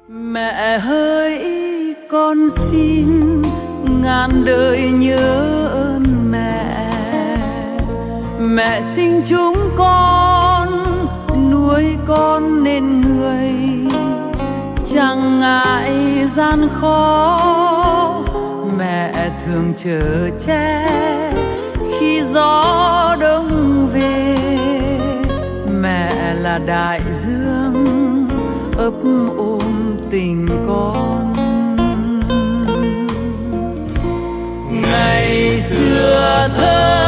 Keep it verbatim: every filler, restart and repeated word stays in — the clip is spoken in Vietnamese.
Mẹ hỡi con xin ngàn đời nhớ ơn mẹ. Mẹ sinh chúng con, nuôi con nên người, chẳng ngại gian khó. Mẹ thường chở che khi gió đông về. Mẹ là đại dương ấp ôm tình con. Ngày xưa thơ